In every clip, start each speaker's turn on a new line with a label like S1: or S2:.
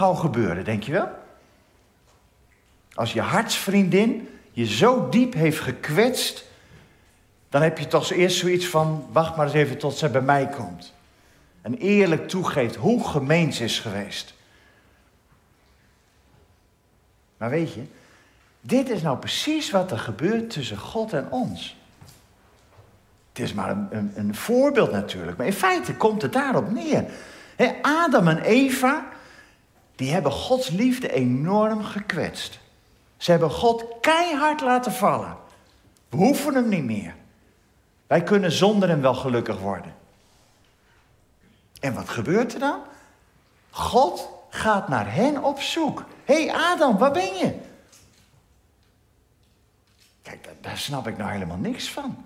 S1: zou gebeuren, denk je wel? Als je hartsvriendin je zo diep heeft gekwetst, dan heb je toch eerst zoiets van, wacht maar eens even tot ze bij mij komt. En eerlijk toegeeft hoe gemeen ze is geweest. Maar weet je, dit is nou precies wat er gebeurt tussen God en ons. Het is maar een voorbeeld natuurlijk, maar in feite komt het daarop neer. Adam en Eva, die hebben Gods liefde enorm gekwetst. Ze hebben God keihard laten vallen. We hoeven hem niet meer. Wij kunnen zonder hem wel gelukkig worden. En wat gebeurt er dan? God gaat naar hen op zoek. Hé Adam, waar ben je? Kijk, daar snap ik nou helemaal niks van.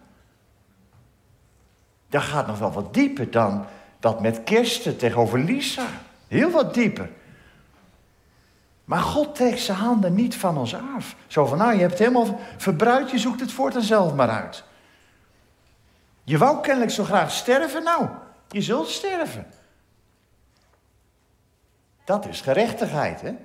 S1: Dat gaat nog wel wat dieper dan dat met Kirsten tegenover Lisa. Heel wat dieper. Maar God trekt zijn handen niet van ons af. Zo van, nou, je hebt het helemaal verbruikt, je zoekt het voortaan zelf maar uit. Je wou kennelijk zo graag sterven, nou, je zult sterven. Dat is gerechtigheid, hè?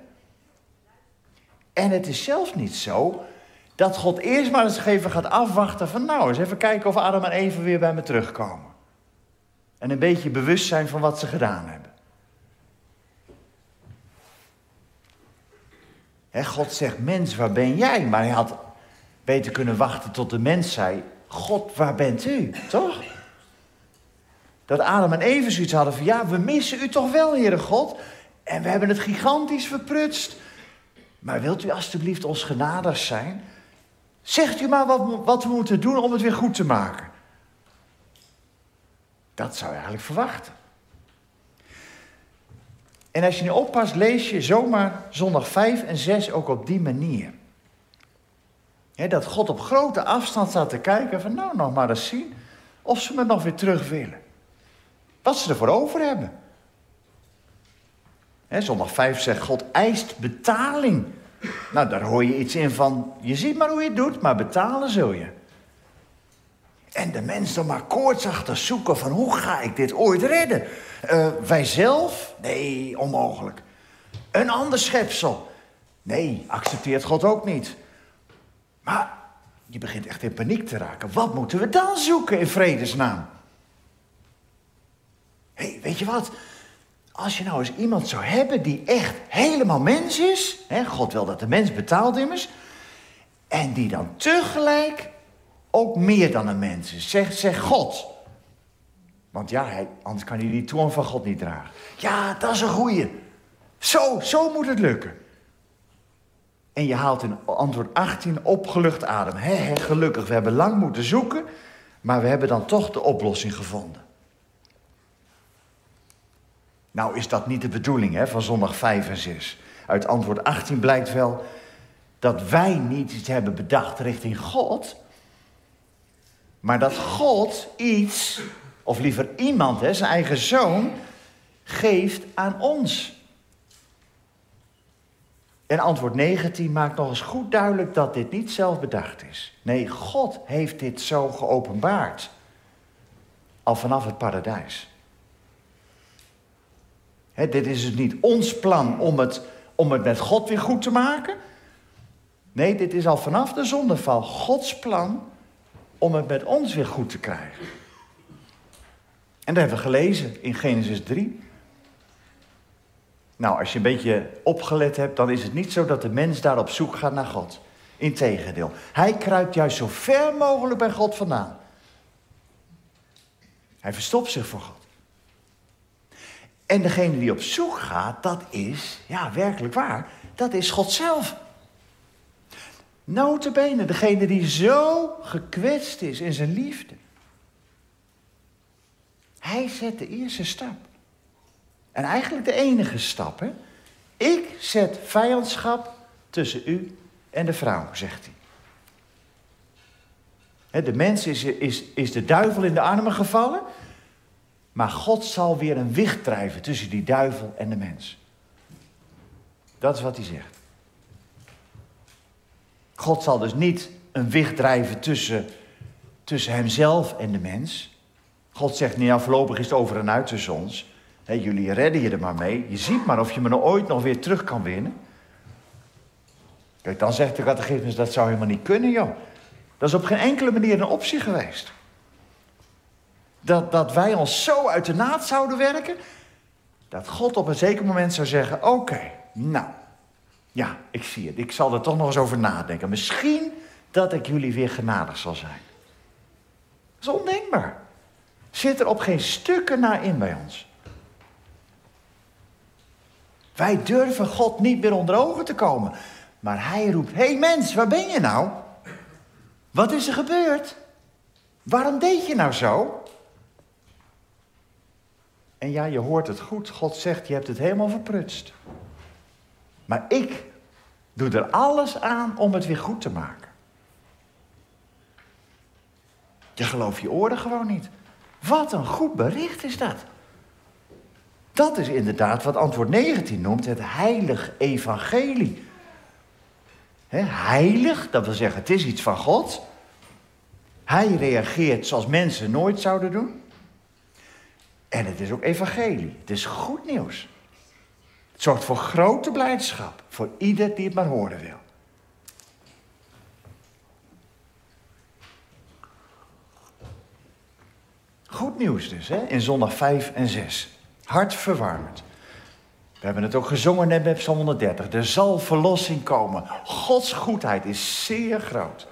S1: En het is zelfs niet zo dat God eerst maar eens even gaat afwachten van, nou, eens even kijken of Adam en Eva weer bij me terugkomen. En een beetje bewust zijn van wat ze gedaan hebben. God zegt, mens, waar ben jij? Maar hij had beter kunnen wachten tot de mens zei, God, waar bent u? Toch? Dat Adam en Eva zoiets hadden van, ja, we missen u toch wel, Heere God. En we hebben het gigantisch verprutst. Maar wilt u alstublieft ons genadig zijn? Zegt u maar wat we moeten doen om het weer goed te maken. Dat zou je eigenlijk verwachten. En als je nu oppast, lees je zomaar zondag 5 en 6 ook op die manier. Dat God op grote afstand staat te kijken van, nou, nog maar eens zien of ze me nog weer terug willen. Wat ze ervoor over hebben. Zondag 5 zegt, God eist betaling. Nou, daar hoor je iets in van, je ziet maar hoe je het doet, maar betalen zul je. En de mens dan maar koortsachtig zoeken van, hoe ga ik dit ooit redden? Wij zelf? Nee, onmogelijk. Een ander schepsel? Nee, accepteert God ook niet. Maar je begint echt in paniek te raken. Wat moeten we dan zoeken in vredesnaam? Hé, weet je wat? Als je nou eens iemand zou hebben die echt helemaal mens is. God wil dat de mens betaalt immers. En die dan tegelijk ook meer dan een mens is. Zeg God. Want ja, anders kan hij die toorn van God niet dragen. Ja, dat is een goeie. Zo moet het lukken. En je haalt in antwoord 18 opgelucht adem. Gelukkig, we hebben lang moeten zoeken, maar we hebben dan toch de oplossing gevonden. Nou is dat niet de bedoeling van zondag 5 en 6. Uit antwoord 18 blijkt wel dat wij niet iets hebben bedacht richting God, maar dat God iets, of liever iemand, zijn eigen zoon, geeft aan ons. En antwoord 19 maakt nog eens goed duidelijk dat dit niet zelf bedacht is. Nee, God heeft dit zo geopenbaard. Al vanaf het paradijs. Dit is dus niet ons plan om het met God weer goed te maken. Nee, dit is al vanaf de zondeval Gods plan om het met ons weer goed te krijgen. En dat hebben we gelezen in Genesis 3. Nou, als je een beetje opgelet hebt, dan is het niet zo dat de mens daar op zoek gaat naar God. Integendeel, hij kruipt juist zo ver mogelijk bij God vandaan. Hij verstopt zich voor God. En degene die op zoek gaat, dat is, ja, werkelijk waar, dat is God zelf. Nota bene, degene die zo gekwetst is in zijn liefde. Hij zet de eerste stap. En eigenlijk de enige stap, hè. Ik zet vijandschap tussen u en de vrouw, zegt hij. De mens is de duivel in de armen gevallen, maar God zal weer een wicht drijven tussen die duivel en de mens. Dat is wat hij zegt. God zal dus niet een wicht drijven tussen hemzelf en de mens. God zegt, nou, voorlopig is het over en uit tussen ons. Jullie redden je er maar mee. Je ziet maar of je me nou ooit nog weer terug kan winnen. Kijk, dan zegt de catechismus, dat zou helemaal niet kunnen, joh. Dat is op geen enkele manier een optie geweest. Dat wij ons zo uit de naad zouden werken, dat God op een zeker moment zou zeggen, oké, nou, ja, ik zie het. Ik zal er toch nog eens over nadenken. Misschien dat ik jullie weer genadig zal zijn. Dat is ondenkbaar. Zit er op geen stukken naar in bij ons. Wij durven God niet meer onder ogen te komen. Maar hij roept, hé mens, waar ben je nou? Wat is er gebeurd? Waarom deed je nou zo? En ja, je hoort het goed. God zegt, je hebt het helemaal verprutst. Maar ik doe er alles aan om het weer goed te maken. Je gelooft je oren gewoon niet. Wat een goed bericht is dat. Dat is inderdaad wat antwoord 19 noemt, het heilig evangelie. Heilig, dat wil zeggen, het is iets van God. Hij reageert zoals mensen nooit zouden doen. En het is ook evangelie. Het is goed nieuws. Het zorgt voor grote blijdschap. Voor ieder die het maar horen wil. Goed nieuws dus, in zondag 5 en 6. Hartverwarmend. We hebben het ook gezongen net bij Psalm 130. Er zal verlossing komen. Gods goedheid is zeer groot.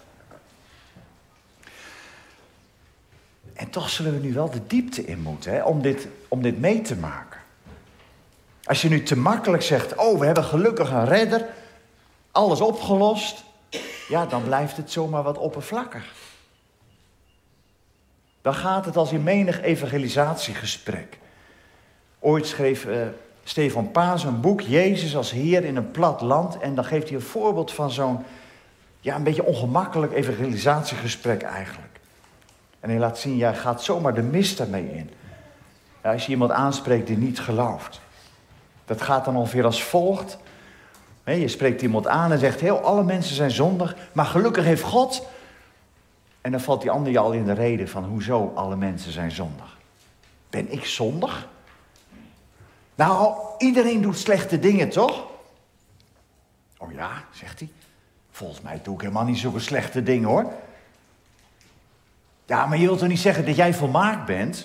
S1: En toch zullen we nu wel de diepte in moeten, om dit mee te maken. Als je nu te makkelijk zegt, we hebben gelukkig een redder, alles opgelost, ja, dan blijft het zomaar wat oppervlakkig. Dan gaat het als in menig evangelisatiegesprek. Ooit schreef Stefan Paas een boek, Jezus als Heer in een plat land, en dan geeft hij een voorbeeld van zo'n, een beetje ongemakkelijk evangelisatiegesprek eigenlijk. En hij laat zien, jij gaat zomaar de mist daarmee in. Ja, als je iemand aanspreekt die niet gelooft. Dat gaat dan ongeveer als volgt. Je spreekt iemand aan en zegt, alle mensen zijn zondig, maar gelukkig heeft God. En dan valt die ander je al in de rede van, hoezo alle mensen zijn zondig? Ben ik zondig? Nou, iedereen doet slechte dingen, toch? Oh ja, zegt hij. Volgens mij doe ik helemaal niet zulke slechte dingen, hoor. Ja, maar je wilt toch niet zeggen dat jij volmaakt bent?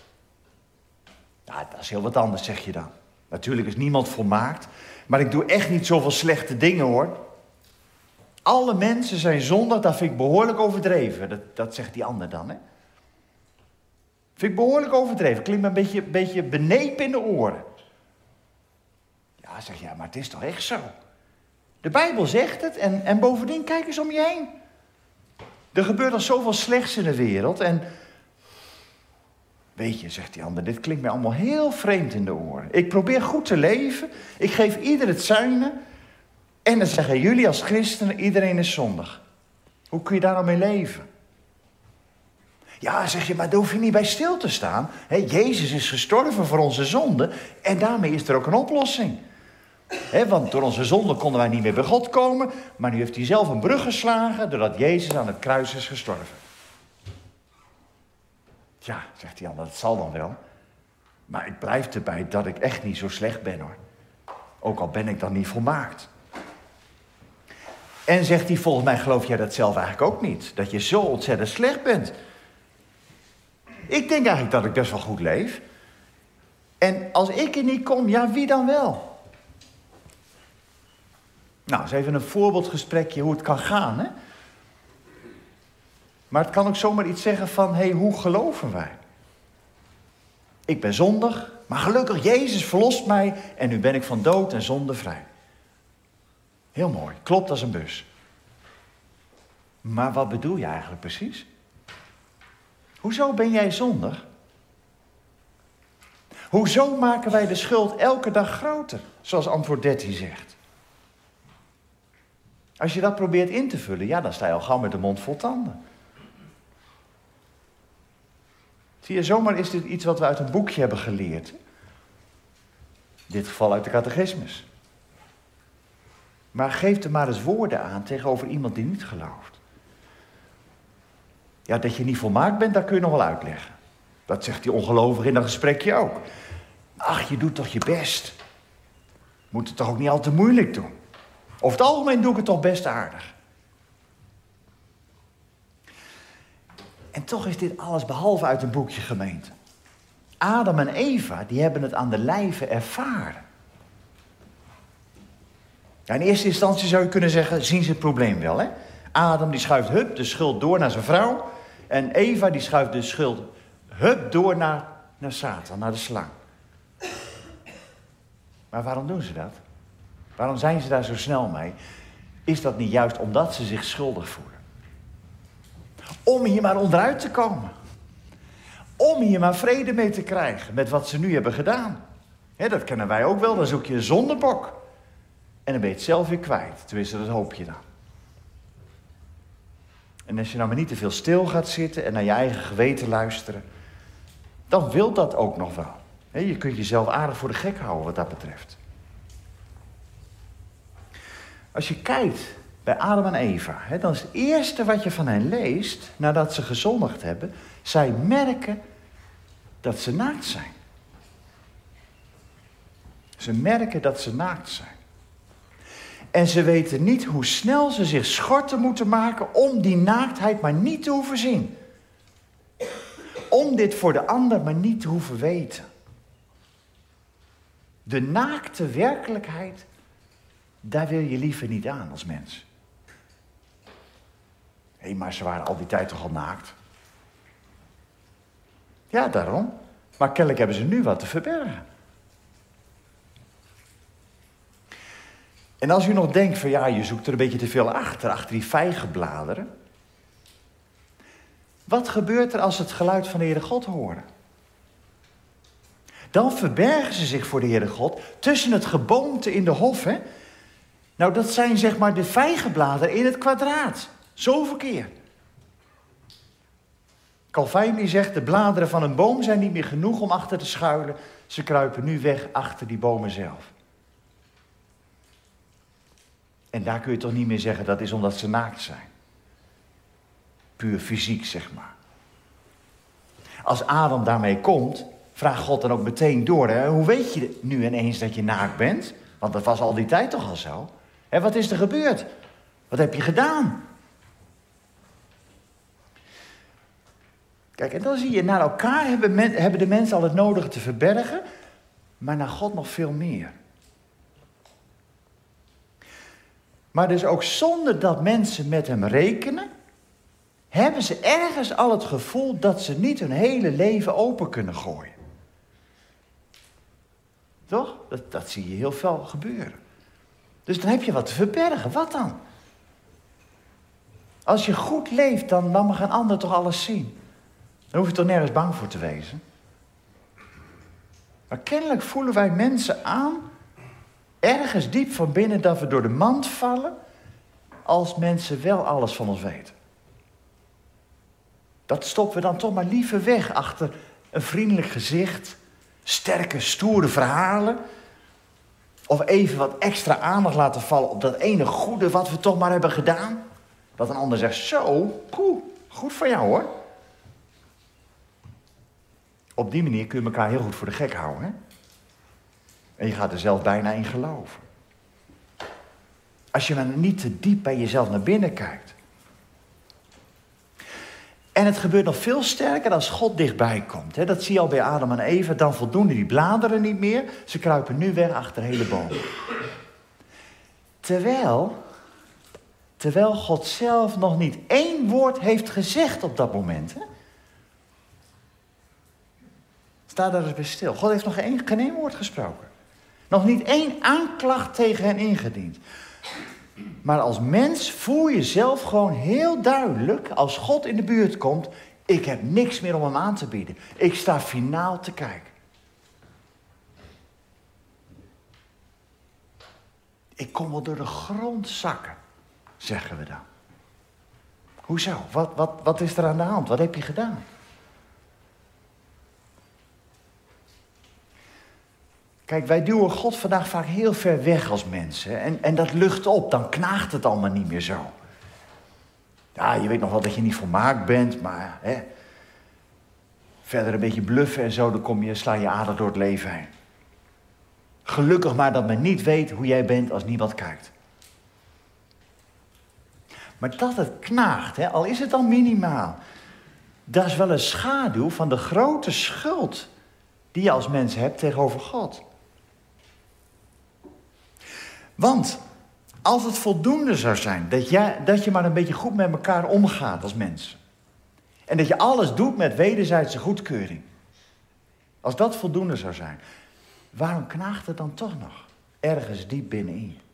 S1: Ja, dat is heel wat anders, zeg je dan. Natuurlijk is niemand volmaakt, maar ik doe echt niet zoveel slechte dingen, hoor. Alle mensen zijn zondig, dat vind ik behoorlijk overdreven. Dat zegt die ander dan, hè. Vind ik behoorlijk overdreven. Klinkt me een beetje benepen in de oren. Ja, zeg je, maar het is toch echt zo? De Bijbel zegt het en bovendien, kijk eens om je heen. Er gebeurt al zoveel slechts in de wereld en... Weet je, zegt die ander, dit klinkt mij allemaal heel vreemd in de oren. Ik probeer goed te leven, ik geef ieder het zijne... En dan zeggen jullie als christenen, iedereen is zondig. Hoe kun je daar nou mee leven? Ja, zeg je, maar daar hoef je niet bij stil te staan. Jezus is gestorven voor onze zonden en daarmee is er ook een oplossing. Want door onze zonde konden wij niet meer bij God komen, maar nu heeft hij zelf een brug geslagen doordat Jezus aan het kruis is gestorven. Ja, zegt die ander, dat zal dan wel. Maar ik blijf erbij dat ik echt niet zo slecht ben, hoor. Ook al ben ik dan niet volmaakt. En zegt hij, volgens mij geloof jij dat zelf eigenlijk ook niet. Dat je zo ontzettend slecht bent. Ik denk eigenlijk dat ik best wel goed leef. En als ik er niet kom, ja, wie dan wel? Nou, eens even een voorbeeldgesprekje hoe het kan gaan, hè. Maar het kan ook zomaar iets zeggen van, hoe geloven wij? Ik ben zondig, maar gelukkig Jezus verlost mij en nu ben ik van dood en zonde vrij. Heel mooi, klopt als een bus. Maar wat bedoel je eigenlijk precies? Hoezo ben jij zondig? Hoezo maken wij de schuld elke dag groter, zoals antwoord 13 zegt? Als je dat probeert in te vullen, ja, dan sta je al gauw met de mond vol tanden. Zie je, zomaar is dit iets wat we uit een boekje hebben geleerd. In dit geval uit de catechismus. Maar geef er maar eens woorden aan tegenover iemand die niet gelooft. Ja, dat je niet volmaakt bent, dat kun je nog wel uitleggen. Dat zegt die ongelovige in dat gesprekje ook. Ach, je doet toch je best. Moet het toch ook niet al te moeilijk doen. Over het algemeen doe ik het toch best aardig. En toch is dit alles behalve uit een boekje, gemeente. Adam en Eva, die hebben het aan de lijve ervaren. Ja, in eerste instantie zou je kunnen zeggen, zien ze het probleem wel, hè? Adam die schuift de schuld door naar zijn vrouw. En Eva die schuift de schuld door naar Satan, naar de slang. Maar waarom doen ze dat? Waarom zijn ze daar zo snel mee? Is dat niet juist omdat ze zich schuldig voelen? Om hier maar onderuit te komen. Om hier maar vrede mee te krijgen met wat ze nu hebben gedaan. Dat kennen wij ook wel, dan zoek je een zondebok. En dan ben je het zelf weer kwijt. Tenminste, dat hoop je dan. En als je nou maar niet te veel stil gaat zitten en naar je eigen geweten luisteren, dan wil dat ook nog wel. Je kunt jezelf aardig voor de gek houden wat dat betreft. Als je kijkt bij Adam en Eva, dan is het eerste wat je van hen leest, nadat ze gezondigd hebben, zij merken dat ze naakt zijn. Ze merken dat ze naakt zijn. En ze weten niet hoe snel ze zich schorten moeten maken om die naaktheid maar niet te hoeven zien. Om dit voor de ander maar niet te hoeven weten. De naakte werkelijkheid, daar wil je liever niet aan als mens. Hé, maar ze waren al die tijd toch al naakt? Ja, daarom. Maar kennelijk hebben ze nu wat te verbergen. En als u nog denkt van ja, je zoekt er een beetje te veel achter die vijgenbladeren. Wat gebeurt er als ze het geluid van de Heere God horen? Dan verbergen ze zich voor de Heere God tussen het geboomte in de hof. Hè? Nou, dat zijn zeg maar de vijgenbladeren in het kwadraat. Zoveel keer. Calvijn die zegt, de bladeren van een boom zijn niet meer genoeg om achter te schuilen. Ze kruipen nu weg achter die bomen zelf. En daar kun je toch niet meer zeggen, dat is omdat ze naakt zijn. Puur fysiek, zeg maar. Als Adam daarmee komt, vraagt God dan ook meteen door. Hè? Hoe weet je nu ineens dat je naakt bent? Want dat was al die tijd toch al zo. En wat is er gebeurd? Wat heb je gedaan? Kijk, en dan zie je, naar elkaar hebben de mensen al het nodige te verbergen, maar naar God nog veel meer. Maar dus ook zonder dat mensen met hem rekenen, hebben ze ergens al het gevoel dat ze niet hun hele leven open kunnen gooien. Toch? Dat zie je heel veel gebeuren. Dus dan heb je wat te verbergen. Wat dan? Als je goed leeft, dan mag een ander toch alles zien. Dan hoef je toch nergens bang voor te wezen. Maar kennelijk voelen wij mensen aan, ergens diep van binnen, dat we door de mand vallen, als mensen wel alles van ons weten. Dat stoppen we dan toch maar liever weg achter een vriendelijk gezicht, sterke, stoere verhalen, of even wat extra aandacht laten vallen op dat ene goede wat we toch maar hebben gedaan. Dat een ander zegt, zo, goed van jou hoor. Op die manier kun je elkaar heel goed voor de gek houden. Hè? En je gaat er zelf bijna in geloven. Als je maar niet te diep bij jezelf naar binnen kijkt. En het gebeurt nog veel sterker als God dichtbij komt. Hè? Dat zie je al bij Adam en Eva. Dan voldoen die bladeren niet meer. Ze kruipen nu weg achter hele bomen. Terwijl God zelf nog niet één woord heeft gezegd op dat moment. Hè? Sta daar eens bij stil. God heeft nog geen één woord gesproken. Nog niet één aanklacht tegen hen ingediend. Maar als mens voel je zelf gewoon heel duidelijk, als God in de buurt komt, ik heb niks meer om hem aan te bieden. Ik sta finaal te kijken. Ik kom wel door de grond zakken, zeggen we dan. Hoezo? Wat is er aan de hand? Wat heb je gedaan? Kijk, wij duwen God vandaag vaak heel ver weg als mensen. En dat lucht op, dan knaagt het allemaal niet meer zo. Ja, je weet nog wel dat je niet volmaakt bent, maar verder een beetje bluffen en zo, dan sla je ader door het leven heen. Gelukkig maar dat men niet weet hoe jij bent als niemand kijkt. Maar dat het knaagt, hè, al is het dan minimaal. Dat is wel een schaduw van de grote schuld die je als mens hebt tegenover God. Want als het voldoende zou zijn dat je maar een beetje goed met elkaar omgaat als mens. En dat je alles doet met wederzijdse goedkeuring. Als dat voldoende zou zijn. Waarom knaagt het dan toch nog? Ergens diep binnenin je.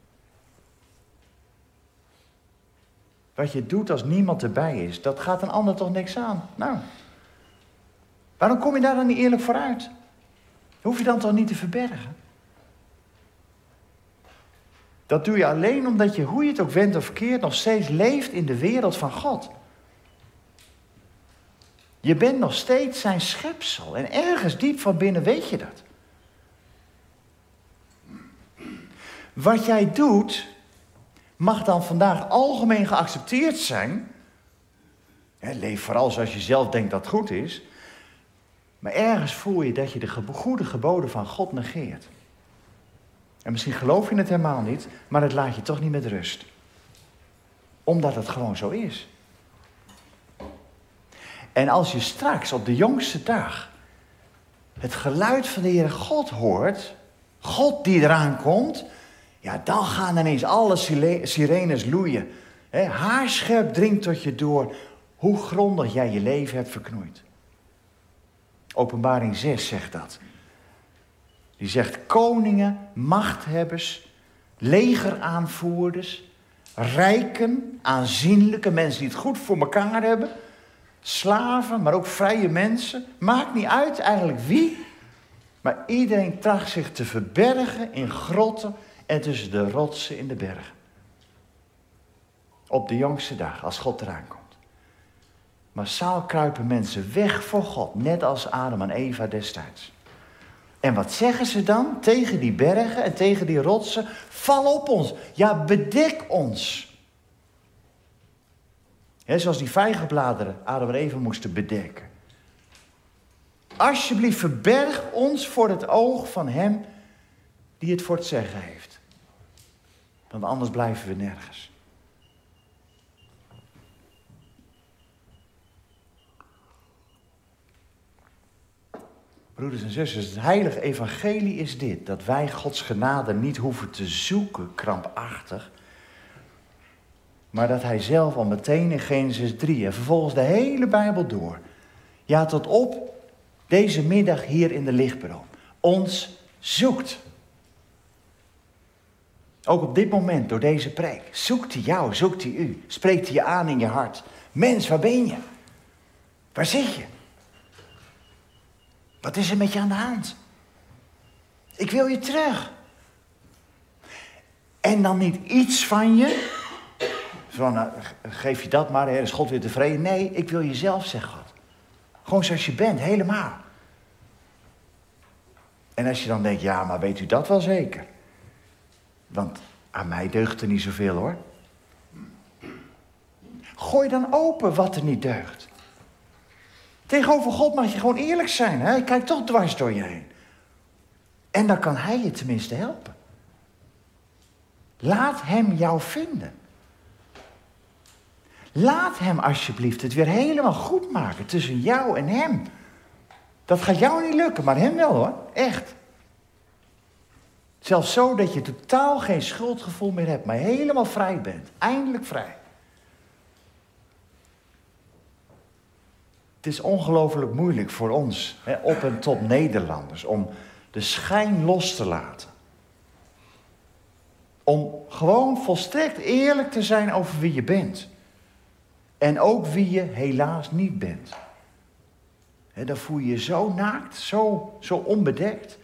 S1: Wat je doet als niemand erbij is, dat gaat een ander toch niks aan? Nou, waarom kom je daar dan niet eerlijk vooruit? Hoef je dan toch niet te verbergen? Dat doe je alleen omdat je, hoe je het ook wendt of verkeerd, nog steeds leeft in de wereld van God. Je bent nog steeds zijn schepsel en ergens diep van binnen weet je dat. Wat jij doet, mag dan vandaag algemeen geaccepteerd zijn. Leef vooral zoals je zelf denkt dat goed is. Maar ergens voel je dat je de goede geboden van God negeert. En misschien geloof je het helemaal niet, maar het laat je toch niet met rust. Omdat het gewoon zo is. En als je straks op de jongste dag het geluid van de Heere God hoort, God die eraan komt, ja, dan gaan ineens alle sirenes loeien. Haarscherp dringt tot je door hoe grondig jij je leven hebt verknoeid. Openbaring 6 zegt dat. Die zegt koningen, machthebbers, legeraanvoerders, rijken, aanzienlijke mensen die het goed voor elkaar hebben, slaven, maar ook vrije mensen. Maakt niet uit eigenlijk wie, maar iedereen tracht zich te verbergen in grotten en tussen de rotsen in de bergen. Op de jongste dag, als God eraan komt. Massaal kruipen mensen weg voor God, net als Adam en Eva destijds. En wat zeggen ze dan tegen die bergen en tegen die rotsen? Val op ons, ja, bedek ons. Zoals die vijgenbladeren Adam en Eva moesten bedekken. Alsjeblieft, verberg ons voor het oog van hem die het voor het zeggen heeft. Want anders blijven we nergens. Broeders en zusters, het heilige evangelie is dit. Dat wij Gods genade niet hoeven te zoeken krampachtig. Maar dat hij zelf al meteen in Genesis 3 en vervolgens de hele Bijbel door. Ja, tot op deze middag hier in de lichtbron. Ons zoekt. Ook op dit moment door deze preek. Zoekt hij jou, zoekt hij u. Spreekt hij je aan in je hart. Mens, waar ben je? Waar zit je? Wat is er met je aan de hand? Ik wil je terug. En dan niet iets van je. Van, nou, geef je dat maar, is God weer tevreden? Nee, ik wil jezelf, zegt God. Gewoon zoals je bent, helemaal. En als je dan denkt, ja, maar weet u dat wel zeker? Want aan mij deugt er niet zoveel, hoor. Gooi dan open wat er niet deugt. Tegenover God mag je gewoon eerlijk zijn. Hè? Hij kijkt toch dwars door je heen. En dan kan hij je tenminste helpen. Laat hem jou vinden. Laat hem alsjeblieft het weer helemaal goed maken tussen jou en hem. Dat gaat jou niet lukken, maar hem wel, hoor. Echt. Zelfs zo dat je totaal geen schuldgevoel meer hebt, maar helemaal vrij bent. Eindelijk vrij. Het is ongelooflijk moeilijk voor ons, op en top Nederlanders, om de schijn los te laten. Om gewoon volstrekt eerlijk te zijn over wie je bent. En ook wie je helaas niet bent. Dan voel je je zo naakt, zo onbedekt.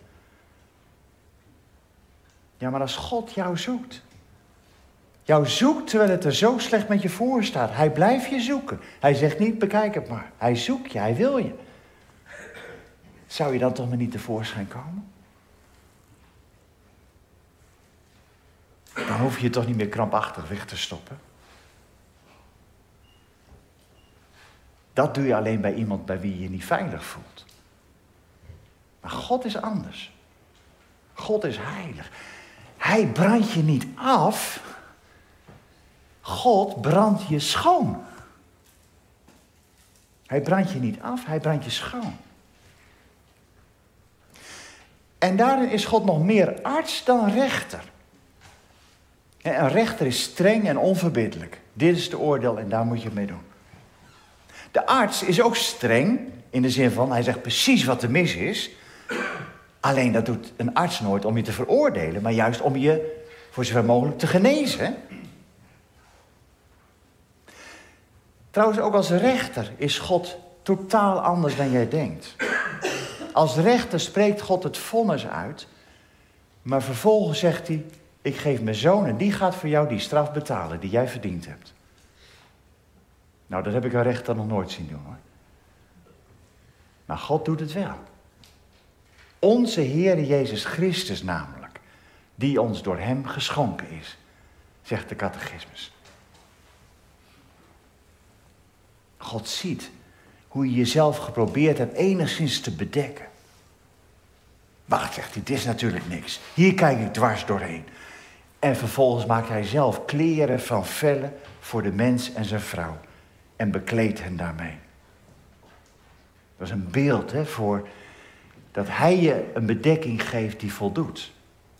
S1: Ja, maar als God jou zoekt. Jou zoekt terwijl het er zo slecht met je voor staat. Hij blijft je zoeken. Hij zegt niet, bekijk het maar. Hij zoekt je, hij wil je. Zou je dan toch maar niet tevoorschijn komen? Dan hoef je je toch niet meer krampachtig weg te stoppen. Dat doe je alleen bij iemand bij wie je je niet veilig voelt. Maar God is anders. God is heilig. Hij brandt je niet af. God brandt je schoon. Hij brandt je niet af, hij brandt je schoon. En daarin is God nog meer arts dan rechter. En een rechter is streng en onverbiddelijk. Dit is het oordeel en daar moet je mee doen. De arts is ook streng, in de zin van, hij zegt precies wat er mis is. Alleen dat doet een arts nooit om je te veroordelen, maar juist om je voor zover mogelijk te genezen. Trouwens, ook als rechter is God totaal anders dan jij denkt. Als rechter spreekt God het vonnis uit, maar vervolgens zegt hij, ik geef mijn zoon en die gaat voor jou die straf betalen die jij verdiend hebt. Nou, dat heb ik een rechter nog nooit zien doen, hoor. Maar God doet het wel. Onze Heere Jezus Christus namelijk, die ons door hem geschonken is, zegt de catechismus. God ziet hoe je jezelf geprobeerd hebt enigszins te bedekken. Wacht, zegt hij, dit is natuurlijk niks. Hier kijk ik dwars doorheen. En vervolgens maakt hij zelf kleren van vellen voor de mens en zijn vrouw. En bekleedt hen daarmee. Dat is een beeld voor dat hij je een bedekking geeft die voldoet.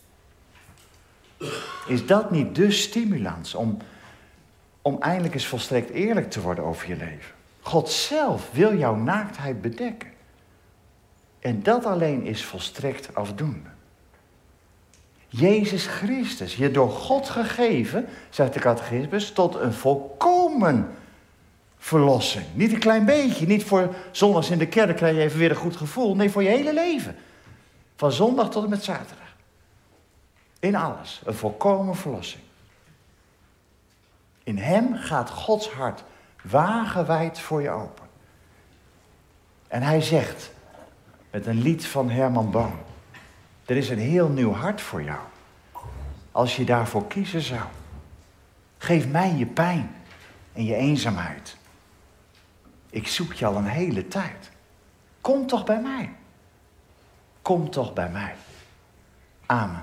S1: Is dat niet de stimulans om eindelijk eens volstrekt eerlijk te worden over je leven? God zelf wil jouw naaktheid bedekken. En dat alleen is volstrekt afdoende. Jezus Christus, je door God gegeven, zegt de catechismus, tot een volkomen verlossing. Niet een klein beetje, niet voor zondags in de kerk krijg je even weer een goed gevoel. Nee, voor je hele leven. Van zondag tot en met zaterdag. In alles, een volkomen verlossing. In hem gaat Gods hart wagenwijd voor je open. En hij zegt, met een lied van Herman Boon, er is een heel nieuw hart voor jou. Als je daarvoor kiezen zou. Geef mij je pijn en je eenzaamheid. Ik zoek je al een hele tijd. Kom toch bij mij. Kom toch bij mij. Amen.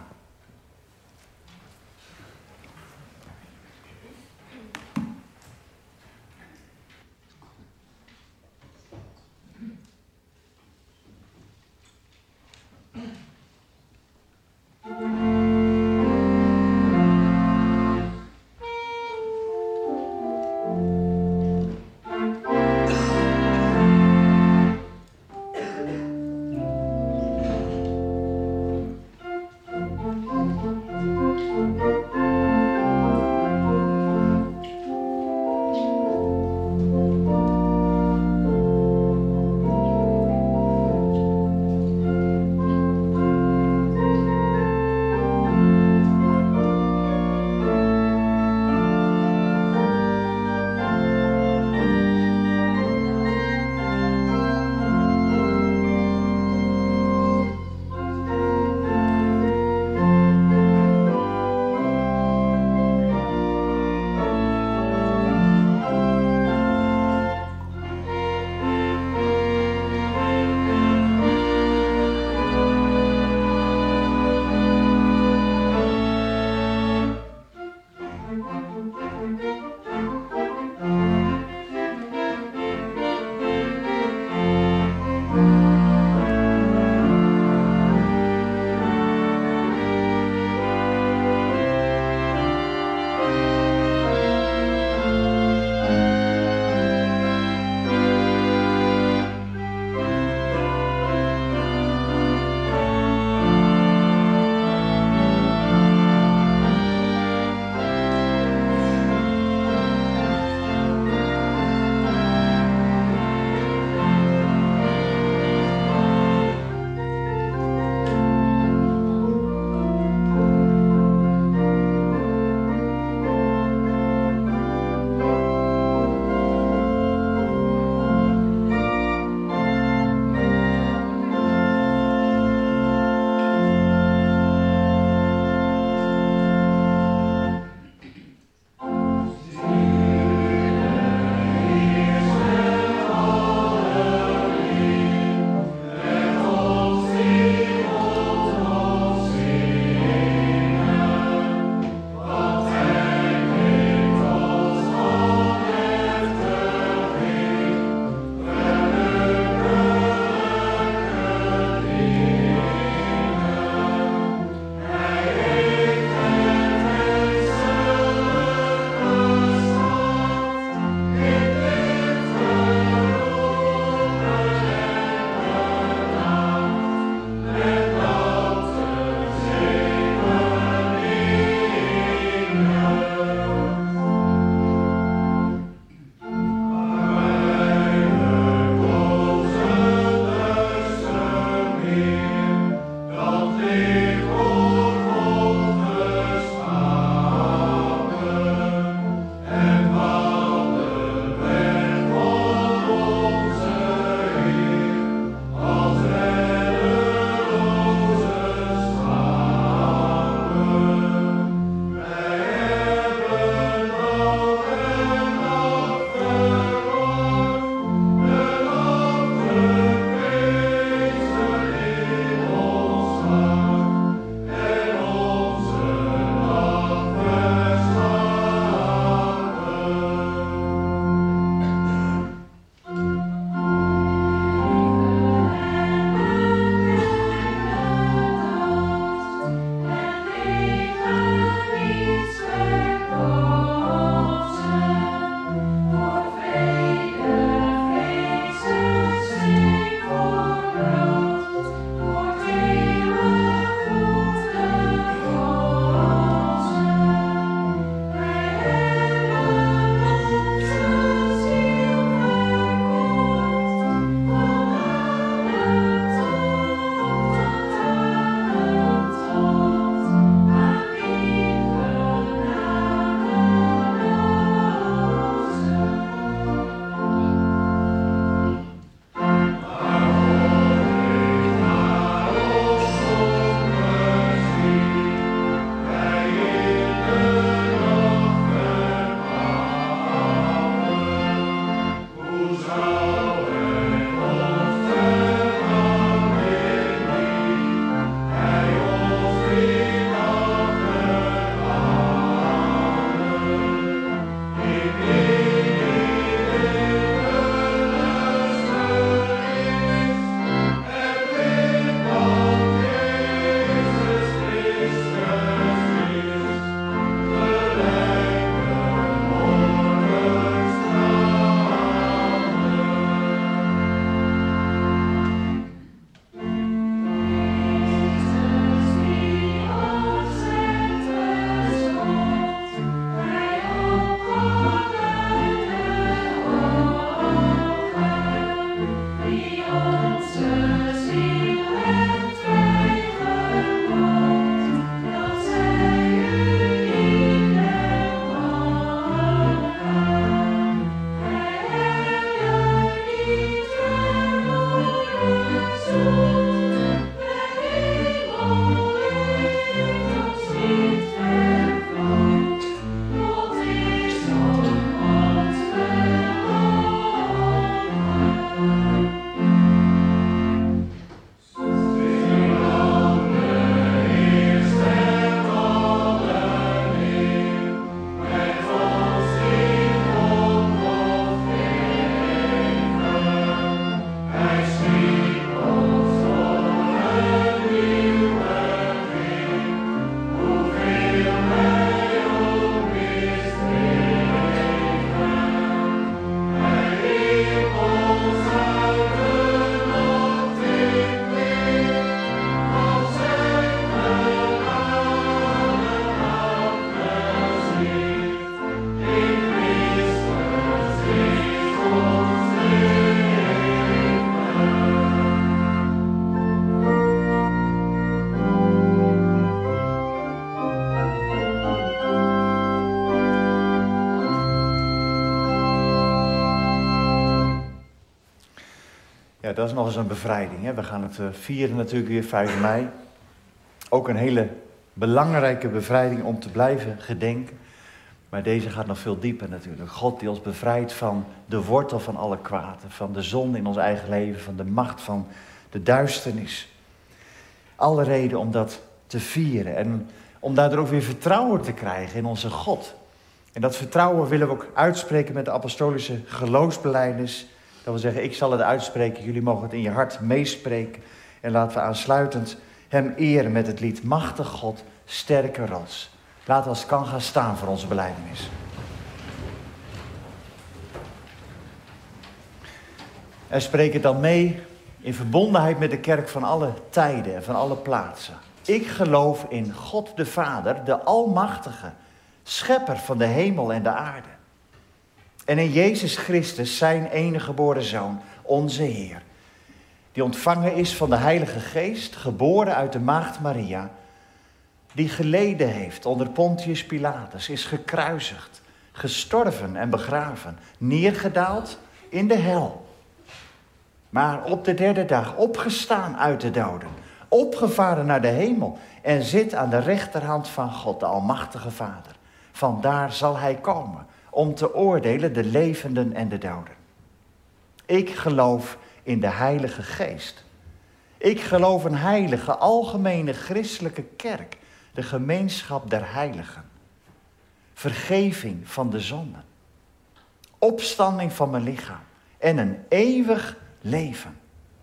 S1: nog eens een bevrijding. Hè? We gaan het vieren natuurlijk weer 5 mei. Ook een hele belangrijke bevrijding om te blijven gedenken. Maar deze gaat nog veel dieper natuurlijk. God die ons bevrijdt van de wortel van alle kwaad. Van de zonde in ons eigen leven. Van de macht van de duisternis. Alle reden om dat te vieren. En om daardoor ook weer vertrouwen te krijgen in onze God. En dat vertrouwen willen we ook uitspreken met de apostolische geloofsbelijdenis. Dat wil zeggen, ik zal het uitspreken, jullie mogen het in je hart meespreken. En laten we aansluitend hem eren met het lied Machtig God, sterke rots. Laten we als het kan gaan staan voor onze belijdenis. En spreek het dan mee in verbondenheid met de kerk van alle tijden en van alle plaatsen. Ik geloof in God de Vader, de Almachtige, schepper van de hemel en de aarde. En in Jezus Christus, zijn enige geboren Zoon, onze Heer. Die ontvangen is van de Heilige Geest, geboren uit de maagd Maria. Die geleden heeft onder Pontius Pilatus, is gekruisigd, gestorven en begraven. Neergedaald in de hel. Maar op de 3e dag opgestaan uit de doden. Opgevaren naar de hemel. En zit aan de rechterhand van God, de Almachtige Vader. Vandaar zal hij komen om te oordelen de levenden en de doden. Ik geloof in de Heilige Geest. Ik geloof een heilige, algemene christelijke kerk. De gemeenschap der heiligen. Vergeving van de zonden. Opstanding van mijn lichaam. En een eeuwig leven.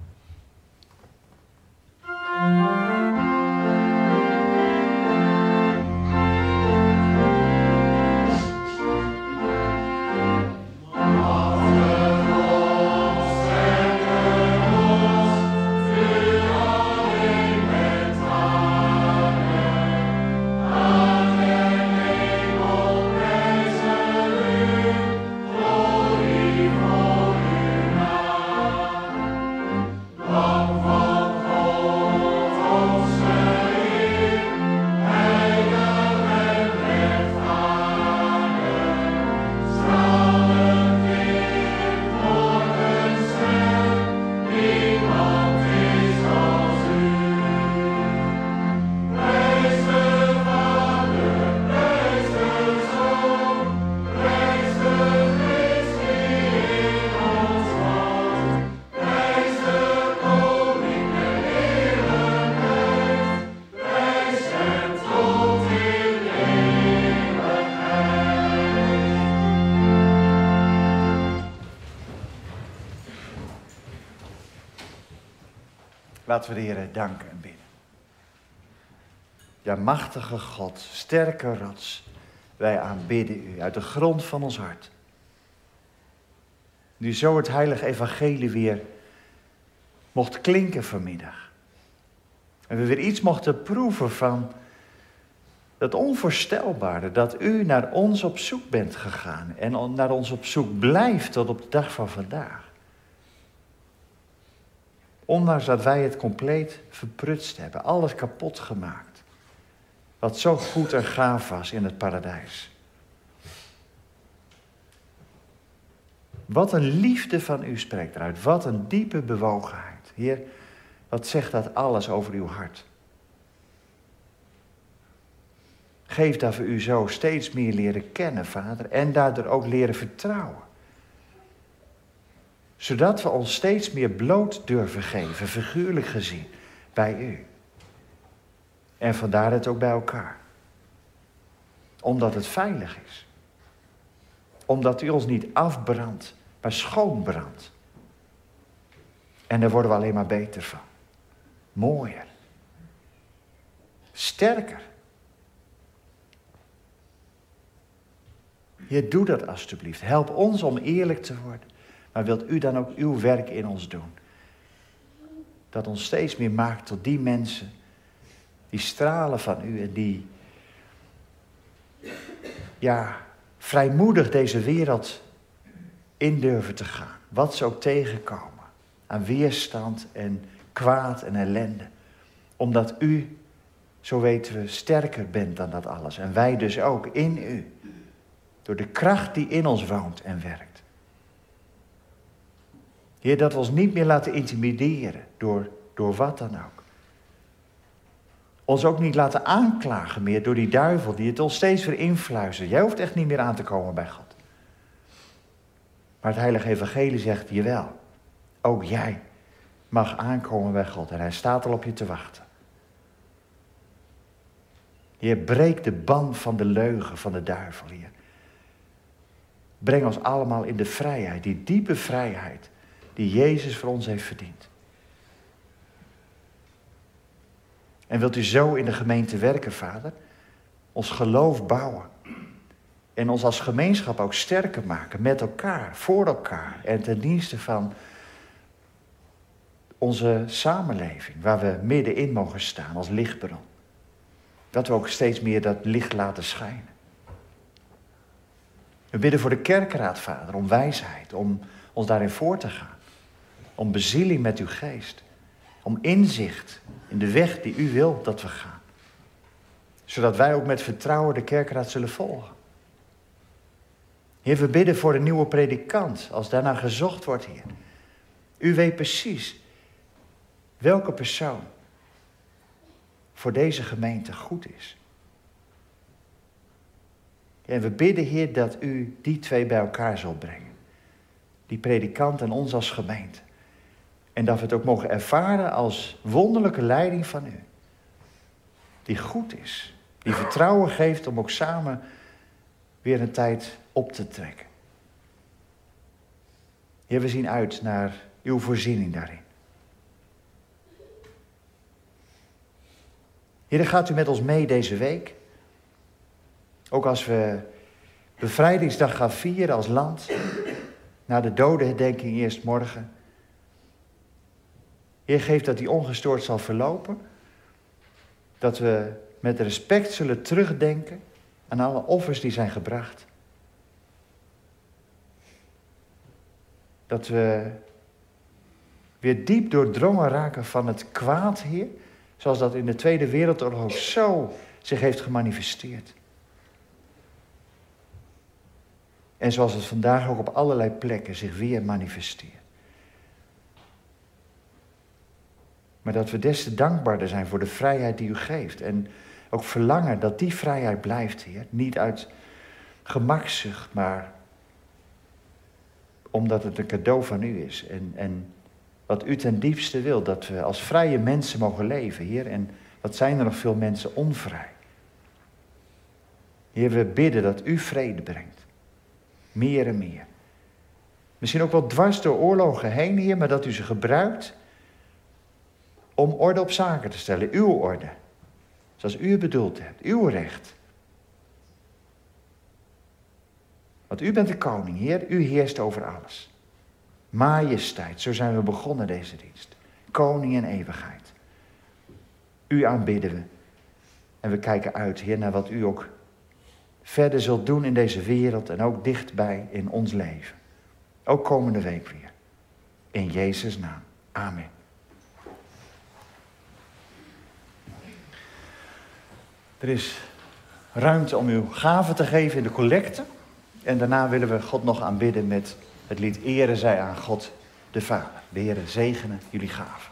S1: Laten we de Heer danken en bidden. Ja, machtige God, sterke rots, wij aanbidden u uit de grond van ons hart. Nu zo het heilige evangelie weer mocht klinken vanmiddag. En we weer iets mochten proeven van dat onvoorstelbare, dat u naar ons op zoek bent gegaan en naar ons op zoek blijft tot op de dag van vandaag. Ondanks dat wij het compleet verprutst hebben, alles kapot gemaakt. Wat zo goed en gaaf was in het paradijs. Wat een liefde van u spreekt eruit, wat een diepe bewogenheid. Heer, wat zegt dat alles over uw hart? Geef dat we u zo steeds meer leren kennen, Vader, en daardoor ook leren vertrouwen. Zodat we ons steeds meer bloot durven geven, figuurlijk gezien, bij u. En vandaar het ook bij elkaar. Omdat het veilig is. Omdat u ons niet afbrandt, maar schoonbrandt. En daar worden we alleen maar beter van. Mooier. Sterker. Heer, doe dat alstublieft. Help ons om eerlijk te worden. Maar wilt u dan ook uw werk in ons doen? Dat ons steeds meer maakt tot die mensen die stralen van u en die vrijmoedig deze wereld in durven te gaan. Wat ze ook tegenkomen. Aan weerstand en kwaad en ellende. Omdat u, zo weten we, sterker bent dan dat alles. En wij dus ook in u. Door de kracht die in ons woont en werkt. Heer, dat we ons niet meer laten intimideren door wat dan ook. Ons ook niet laten aanklagen meer door die duivel die het ons steeds weer influistert. Jij hoeft echt niet meer aan te komen bij God. Maar het heilige evangelie zegt, jawel, ook jij mag aankomen bij God. En hij staat al op je te wachten. Heer, breek de band van de leugen van de duivel, Heer. Breng ons allemaal in de vrijheid, die diepe vrijheid die Jezus voor ons heeft verdiend. En wilt u zo in de gemeente werken, Vader? Ons geloof bouwen. En ons als gemeenschap ook sterker maken, met elkaar, voor elkaar. En ten dienste van onze samenleving, waar we middenin mogen staan als lichtbron. Dat we ook steeds meer dat licht laten schijnen. We bidden voor de kerkraad, Vader, om wijsheid, om ons daarin voor te gaan. Om bezieling met uw geest. Om inzicht in de weg die u wilt dat we gaan. Zodat wij ook met vertrouwen de kerkraad zullen volgen. Heer, we bidden voor een nieuwe predikant, als daarna gezocht wordt, Heer. U weet precies welke persoon voor deze gemeente goed is. En we bidden, Heer, dat u die twee bij elkaar zult brengen. Die predikant en ons als gemeente. En dat we het ook mogen ervaren als wonderlijke leiding van u. Die goed is. Die vertrouwen geeft om ook samen weer een tijd op te trekken. Heer, we zien uit naar uw voorziening daarin. Heer, gaat u met ons mee deze week. Ook als we bevrijdingsdag gaan vieren als land. Na de dodenherdenking eerst morgen. Heer, geef dat die ongestoord zal verlopen. Dat we met respect zullen terugdenken aan alle offers die zijn gebracht. Dat we weer diep doordrongen raken van het kwaad, Heer. Zoals dat in de Tweede Wereldoorlog ook zo zich heeft gemanifesteerd. En zoals het vandaag ook op allerlei plekken zich weer manifesteert. Maar dat we des te dankbaarder zijn voor de vrijheid die u geeft. En ook verlangen dat die vrijheid blijft, Heer. Niet uit gemakzucht, maar omdat het een cadeau van u is. En wat u ten diepste wil, dat we als vrije mensen mogen leven, Heer. En wat zijn er nog veel mensen onvrij. Heer, we bidden dat u vrede brengt. Meer en meer. Misschien ook wel dwars door oorlogen heen, Heer, maar dat u ze gebruikt om orde op zaken te stellen. Uw orde. Zoals u het bedoeld hebt. Uw recht. Want u bent de koning, Heer. U heerst over alles. Majesteit. Zo zijn we begonnen deze dienst. Koning in eeuwigheid. U aanbidden we. En we kijken uit, Heer, naar wat u ook verder zult doen in deze wereld. En ook dichtbij in ons leven. Ook komende week weer. In Jezus' naam. Amen. Er is ruimte om uw gaven te geven in de collecte. En daarna willen we God nog aanbidden met het lied Ere zij aan God de Vader. De Heer zegene jullie gaven.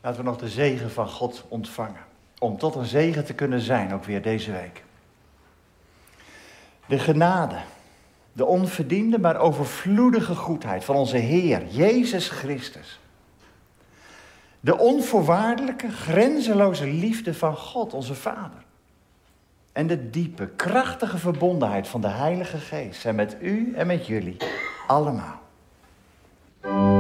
S1: Laten we nog de zegen van God ontvangen. Om tot een zegen te kunnen zijn, ook weer deze week. De genade, de onverdiende maar overvloedige goedheid van onze Heer, Jezus Christus. De onvoorwaardelijke, grenzeloze liefde van God, onze Vader. En de diepe, krachtige verbondenheid van de Heilige Geest zijn met u en met jullie allemaal.